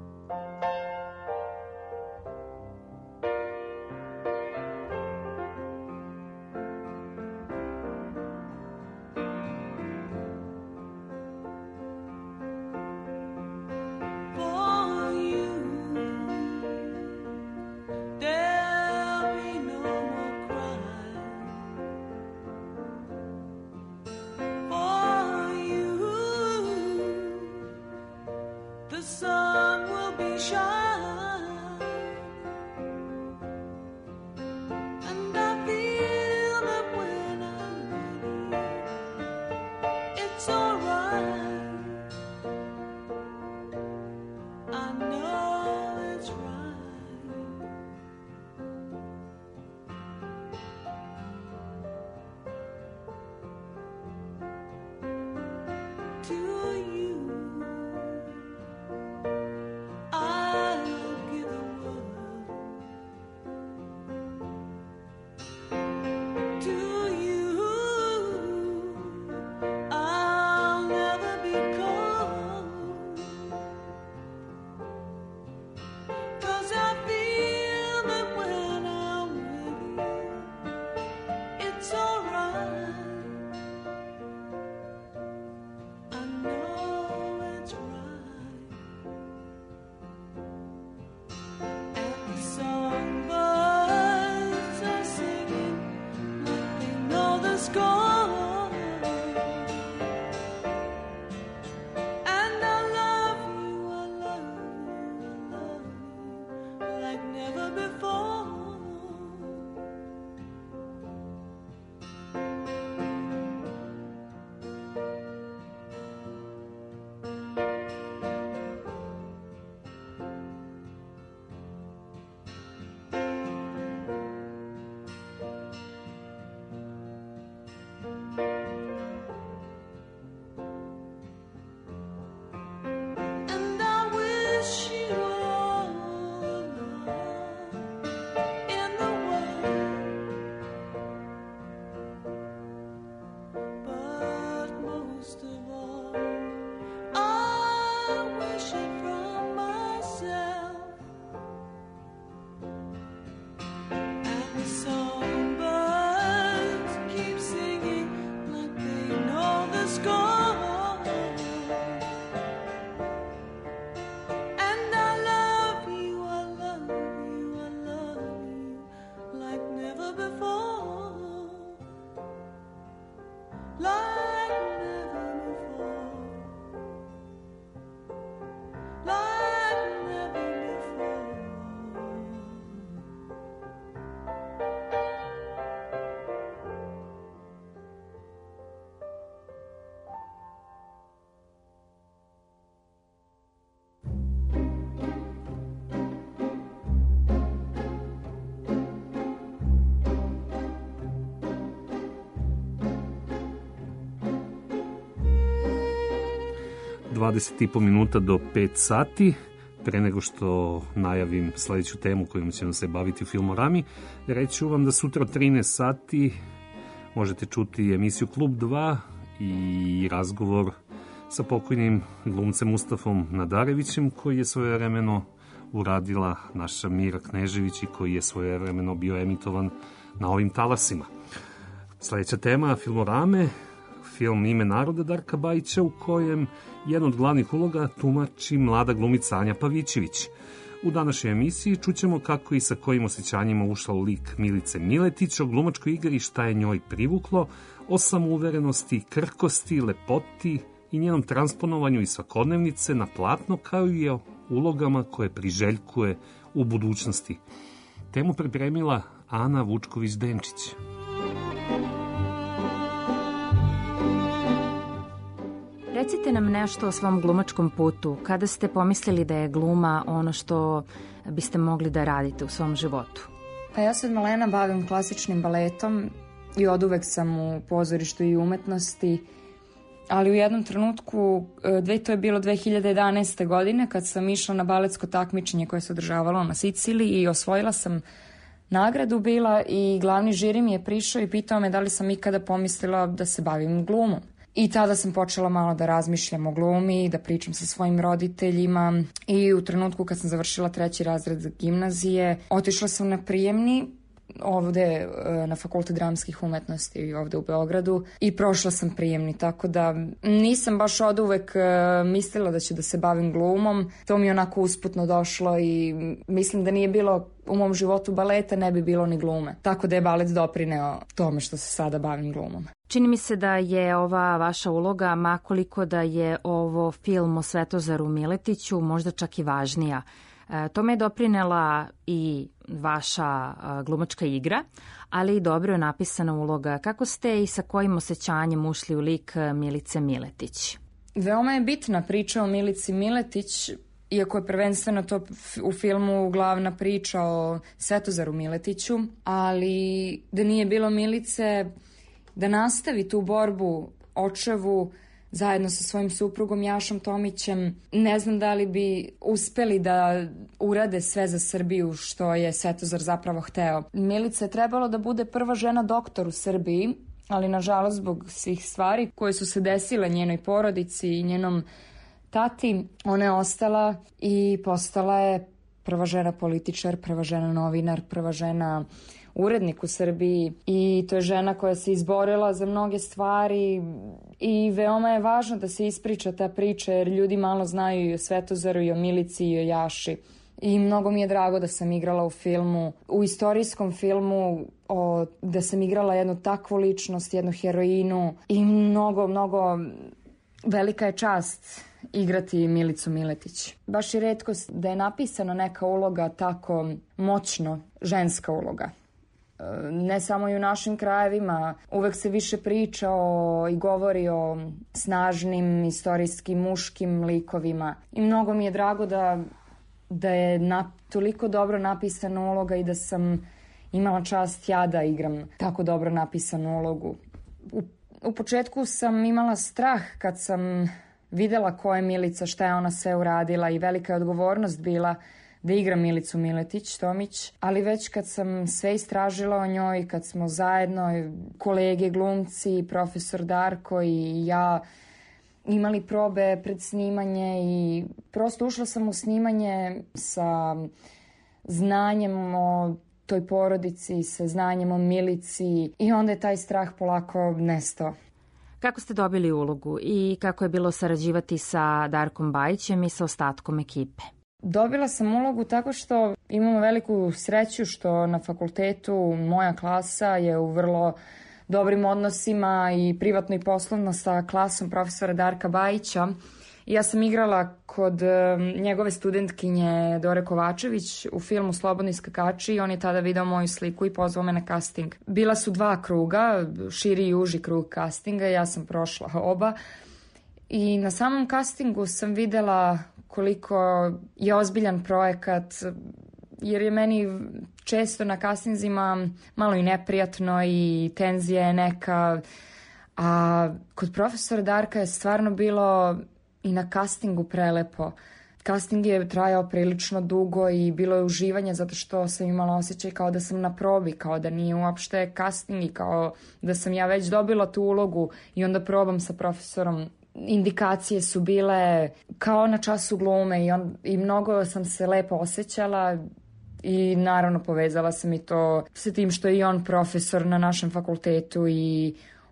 dvadeset i po minuta do pet sati. Pre nego što najavim sledeću temu kojom ćemo se baviti u Filmorami, reću vam da sutra od trinaest sati možete čuti emisiju Klub dva i razgovor sa pokojnim glumcem Mustafom Nadarevićem, koji je svojevremeno uradila naša Mira Knežević i koji je svojevremeno bio emitovan na ovim talasima. Sledeća tema Filmorame, film Ime naroda Darka Bajića, u kojem jedan od glavnih uloga tumači mlada glumica Anja Pavićević. U današnjoj emisiji čućemo kako i sa kojim osjećanjima ušla u lik Milice Miletić, o glumačkoj igri, šta je njoj privuklo, o samouverenosti, krhkosti, lepoti i njenom transponovanju iz svakodnevnice na platno, kao i o ulogama koje priželjkuje u budućnosti. Temu pripremila Ana Vučković-Denčić. Recite nam nešto o svom glumačkom putu. Kada ste pomislili da je gluma ono što biste mogli da radite u svom životu? Pa ja se od malena bavim klasičnim baletom i oduvek sam u pozorištu i umetnosti, ali u jednom trenutku, to je bilo dve hiljade jedanaeste. godine, kad sam išla na baletsko takmičenje koje se održavalo na Siciliji i osvojila sam nagradu bila i glavni žiri mi je prišao i pitao me da li sam ikada pomislila da se bavim glumom. I tada sam počela malo da razmišljam o glumi, da pričam sa svojim roditeljima i u trenutku kad sam završila treći razred gimnazije, otišla sam na prijemni ovde na Fakultet dramskih umetnosti ovde u Beogradu i prošla sam prijemni, tako da nisam baš oduvek mislila da ću da se bavim glumom. To mi je onako usputno došlo i mislim da nije bilo u mom životu baleta, ne bi bilo ni glume. Tako da je balet doprineo tome što se sada bavim glumom. Čini mi se da je ova vaša uloga, makoliko da je ovo film o Svetozaru Miletiću, možda čak i važnija. Tome je doprinela i vaša glumačka igra, ali i dobro je napisana uloga. Kako ste i sa kojim osjećanjem ušli u lik Milice Miletić? Veoma je bitna priča o Milici Miletić, iako je prvenstveno to u filmu glavna priča o Svetozaru Miletiću, ali da nije bilo Milice da nastavi tu borbu očevu zajedno sa svojim suprugom Jašom Tomićem, ne znam da li bi uspeli da urade sve za Srbiju što je Svetozar zapravo hteo. Milica je trebalo da bude prva žena doktor u Srbiji, ali nažalost zbog svih stvari koje su se desile njenoj porodici i njenom tati, ona je ostala i postala je prva žena političar, prva žena novinar, prva žena urednik u Srbiji i to je žena koja se izborila za mnoge stvari i veoma je važno da se ispriča ta priča jer ljudi malo znaju i o Svetozaru i o Milici i o Jaši. I mnogo mi je drago da sam igrala u filmu, u istorijskom filmu, o, da sam igrala jednu takvu ličnost, jednu heroinu i mnogo, mnogo velika je čast igrati Milicu Miletić. Baš je retko da je napisana neka uloga tako moćno, ženska uloga. Ne samo i u našim krajevima, uvek se više priča o, i govori o snažnim, istorijskim, muškim likovima. I mnogo mi je drago da, da je na, toliko dobro napisana uloga i da sam imala čast ja da igram tako dobro napisanu ulogu. U, u početku sam imala strah kad sam videla ko je Milica, šta je ona sve uradila i velika je odgovornost bila da igram Milicu Miletić Tomić, ali već kad sam sve istražila o njoj, kad smo zajedno, kolege glumci, profesor Darko i ja imali probe pred snimanje i prosto ušla sam u snimanje sa znanjem o toj porodici, sa znanjem o Milici i onda je taj strah polako nestao. Kako ste dobili ulogu i kako je bilo sarađivati sa Darkom Bajićem i sa ostatkom ekipe? Dobila sam ulogu tako što imamo veliku sreću što na fakultetu moja klasa je u vrlo dobrim odnosima i privatno i poslovno sa klasom profesora Darka Bajića. Ja sam igrala kod njegove studentkinje Dore Kovačević u filmu Slobodni skakači i on je tada video moju sliku i pozvao me na casting. Bila su dva kruga, širi i uži krug castinga, ja sam prošla oba i na samom castingu sam videla koliko je ozbiljan projekat, jer je meni često na castingzima malo i neprijatno i tenzija je neka, a kod profesora Darka je stvarno bilo i na castingu prelepo. Casting je trajao prilično dugo i bilo je uživanje zato što sam imala osjećaj kao da sam na probi, kao da nije uopšte casting i kao da sam ja već dobila tu ulogu i onda probam sa profesorom. Indikacije su bile kao na času glume i, on, i mnogo sam se lepo osjećala i naravno povezala sam i to sa tim što je i on profesor na našem fakultetu i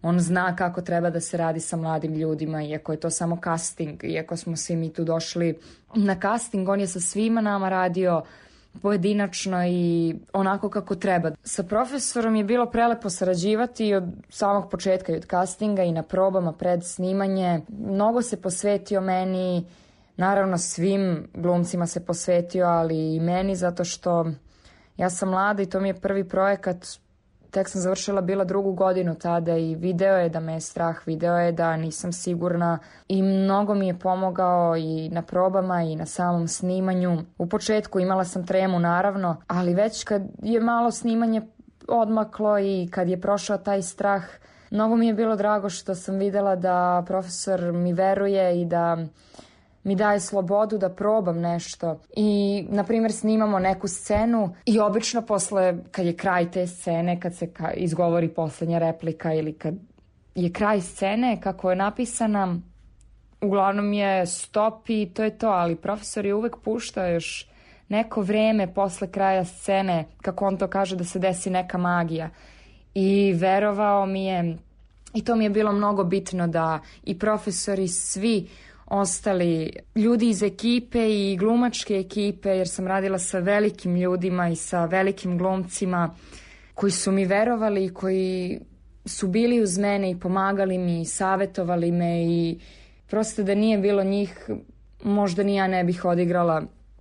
On zna kako treba da se radi sa mladim ljudima, iako je to samo casting, iako smo svi mi tu došli na casting, on je sa svima nama radio pojedinačno i onako kako treba. Sa profesorom je bilo prelepo sarađivati od samog početka i od castinga i na probama pred snimanje. Mnogo se posvetio meni, naravno svim glumcima se posvetio, ali i meni, zato što ja sam mlada i to mi je prvi projekat. Tek sam završila bila drugu godinu tada i video je da me je strah, video je da nisam sigurna i mnogo mi je pomogao i na probama i na samom snimanju. U početku imala sam tremu naravno, ali već kad je malo snimanje odmaklo i kad je prošao taj strah, mnogo mi je bilo drago što sam videla da profesor mi veruje i da mi daje slobodu da probam nešto. I, na primjer, snimamo neku scenu i obično posle, kad je kraj te scene, kad se ka, izgovori poslednja replika ili kad je kraj scene, kako je napisana, uglavnom je stop i to je to, ali profesor je uvek puštao još neko vreme posle kraja scene, kako on to kaže, da se desi neka magija. I verovao mi je, i to mi je bilo mnogo bitno, da i profesori svi ostali ljudi iz ekipe i glumačke ekipe, jer sam radila sa velikim ljudima i sa velikim glumcima koji su mi verovali i koji su bili uz mene i pomagali mi i savjetovali me, i prosto da nije bilo njih, možda ni ja ne bih odigrala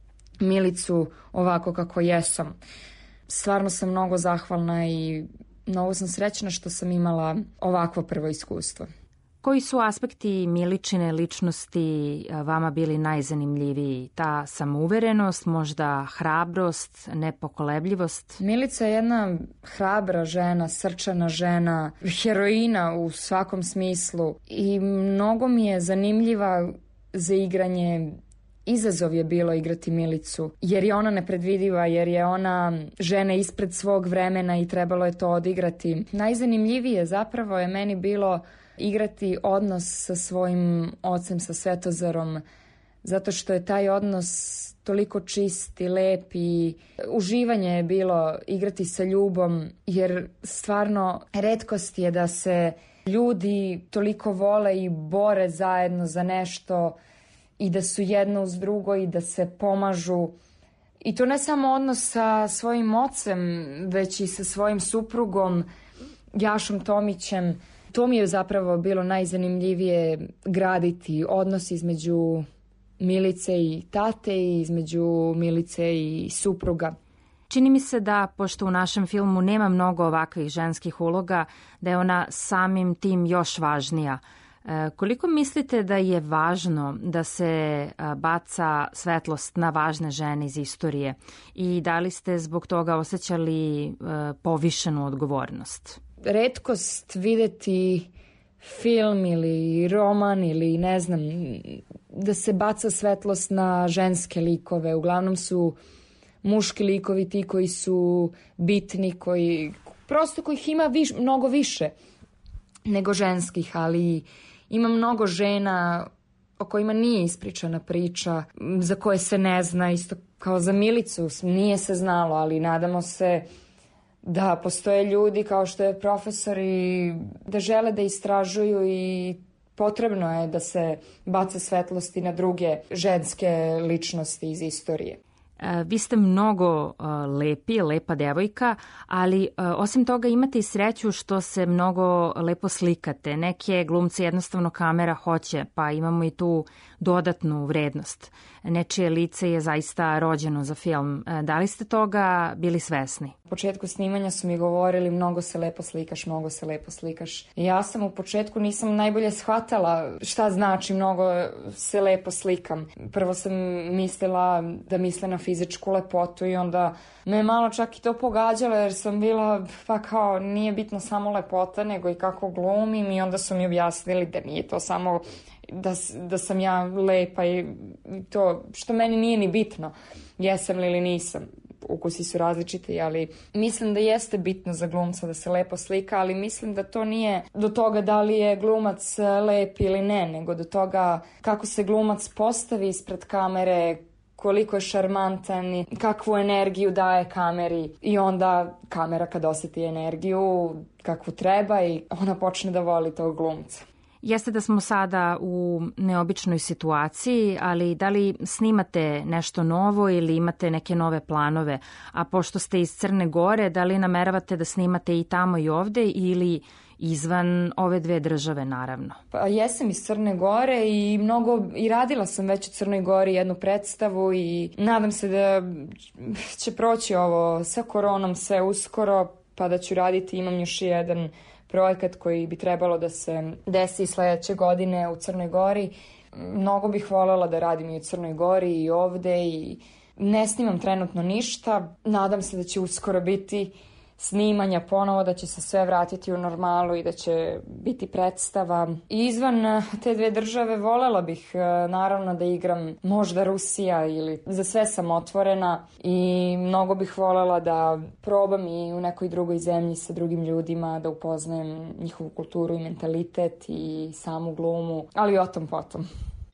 Milicu ovako kako jesam. Stvarno sam mnogo zahvalna i mnogo sam srećna što sam imala ovakvo prvo iskustvo. Koji su aspekti Miličine ličnosti vama bili najzanimljiviji? Ta samouverenost, možda hrabrost, nepokolebljivost? Milica je jedna hrabra žena, srčana žena, heroina u svakom smislu i mnogo mi je zanimljiva za igranje. Izazov je bilo igrati Milicu, jer je ona nepredvidiva, jer je ona žena ispred svog vremena i trebalo je to odigrati. Najzanimljivije zapravo je meni bilo igrati odnos sa svojim ocem, sa Svetozarom, zato što je taj odnos toliko čist i lep i uživanje je bilo igrati sa Ljubom, jer stvarno retkost je da se ljudi toliko vole i bore zajedno za nešto i da su jedno uz drugo i da se pomažu. I to ne samo odnos sa svojim ocem, već i sa svojim suprugom Jašom Tomićem. To mi je zapravo bilo najzanimljivije graditi odnos između Milice i tate i između Milice i supruga. Čini mi se da, pošto u našem filmu nema mnogo ovakvih ženskih uloga, da je ona samim tim još važnija. E, koliko mislite da je važno da se baca svetlost na važne žene iz istorije i da li ste zbog toga osjećali e, povišenu odgovornost? Retkost videti film ili roman ili ne znam, da se baca svetlost na ženske likove. Uglavnom su muški likovi ti koji su bitni, koji prosto kojih ima viš, mnogo više nego ženskih, ali ima mnogo žena o kojima nije ispričana priča, za koje se ne zna, isto kao za Milicu nije se znalo, ali nadamo se da postoje ljudi kao što je profesor i da žele da istražuju i potrebno je da se baca svetlosti na druge ženske ličnosti iz istorije. Vi ste mnogo lepi, lepa devojka, ali osim toga imate i sreću što se mnogo lepo slikate. Neke glumce jednostavno kamera hoće, pa imamo i tu dodatnu vrednost. Nečije lice je zaista rođeno za film. Da li ste toga bili svesni? U početku snimanja su mi govorili mnogo se lepo slikaš, mnogo se lepo slikaš. I ja sam u početku nisam najbolje shvatala šta znači mnogo se lepo slikam. Prvo sam mislila da misle na fizičku lepotu i onda me malo čak i to pogađalo jer sam bila pa kao nije bitno samo lepota nego i kako glumim i onda su mi objasnili da nije to samo da, da sam ja lepa i to što meni nije ni bitno jesam li ili nisam. Ukusi su različiti, ali mislim da jeste bitno za glumca da se lepo slika, ali mislim da to nije do toga da li je glumac lep ili ne, nego do toga kako se glumac postavi ispred kamere, koliko je šarmantan i kakvu energiju daje kameri. I onda kamera kad osjeti energiju kakvu treba i ona počne da voli tog glumca. Jeste da smo sada u neobičnoj situaciji, ali da li snimate nešto novo ili imate neke nove planove? A pošto ste iz Crne Gore, da li nameravate da snimate i tamo i ovde ili izvan ove dve države, naravno? Pa jesam iz Crne Gore i mnogo i radila sam već u Crnoj Gori jednu predstavu i nadam se da će proći ovo sa koronom sve uskoro, pa da ću raditi, imam još jedan projekat koji bi trebalo da se desi sledeće godine u Crnoj Gori. Mnogo bih voljela da radim i u Crnoj Gori i ovde i ne snimam trenutno ništa. Nadam se da će uskoro biti snimanja ponovo, da će se sve vratiti u normalu i da će biti predstava. I izvan te dve države voljela bih naravno da igram možda Rusija ili za sve sam otvorena i mnogo bih voljela da probam i u nekoj drugoj zemlji sa drugim ljudima, da upoznajem njihovu kulturu i mentalitet i samu glumu, ali o tom potom.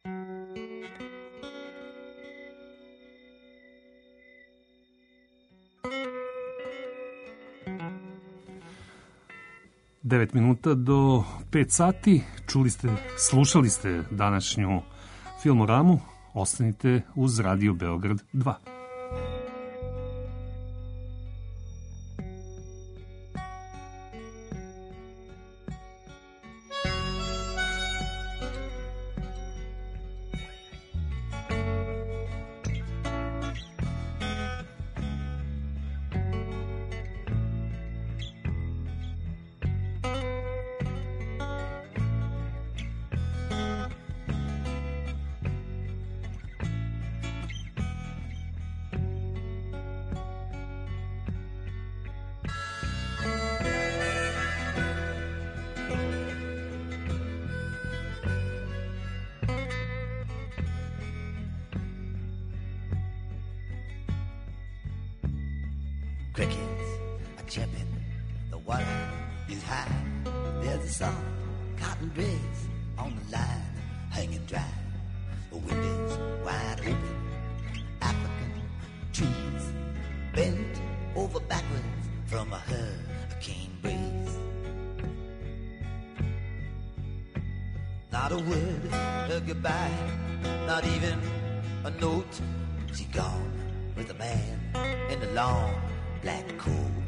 devet minuta do pet sati. Čuli ste, slušali ste današnju filmoramu. Ostanite uz Radio Beograd dva. Crickets are chirping, the water is high. There's a soft cotton dress on the line, hanging dry. The windows wide open, African trees bent over backwards from a hurricane breeze. Not a word of goodbye, not even a note. She gone with a man in the long black coat.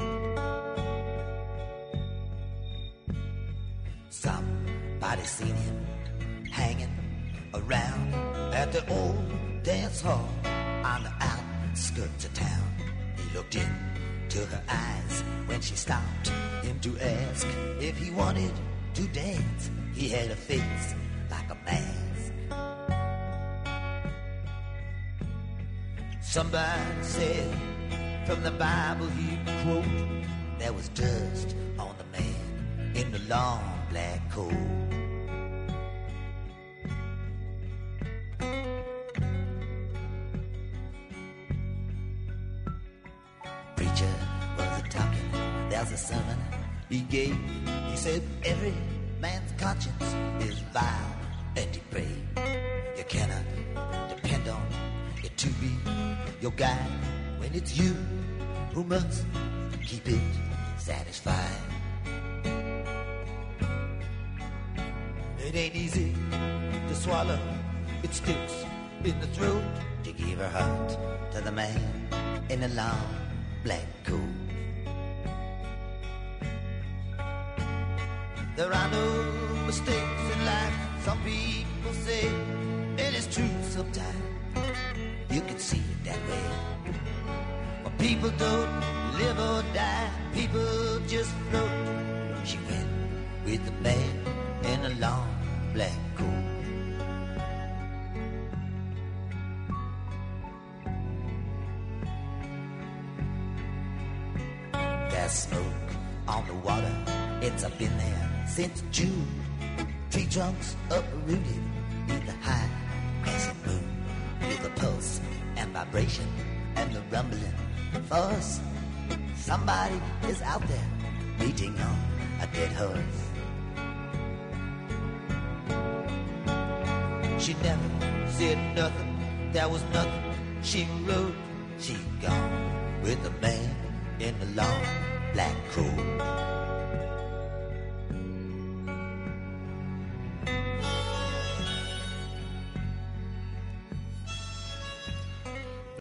Somebody seen him hanging around at the old dance hall on the outskirts of town. He looked into her eyes when she stopped him to ask if he wanted to dance. He had a face like a mask. Somebody said from the Bible he'd quote, there was dust on the man in the long black coat. Preacher was a talking, there's a sermon he gave. He said every man's conscience is vile and depraved. You cannot depend on it to be your guide when it's you who must keep it satisfied. It ain't easy to swallow, it sticks in the throat to give her heart to the man in a long black coat. There are no mistakes in life, some people say, and it's true sometimes. You can see it that way. But people don't live or die, people just float. She went with the man in a long black coat. There's smoke on the water, it's up in there since June. Tree trunks uprooted beneath the high crescent moon. Feel the pulse and vibration and the rumbling force. Somebody is out there beating on a dead horse. She never said nothing, there was nothing she rode, she gone with the man in the long black coat.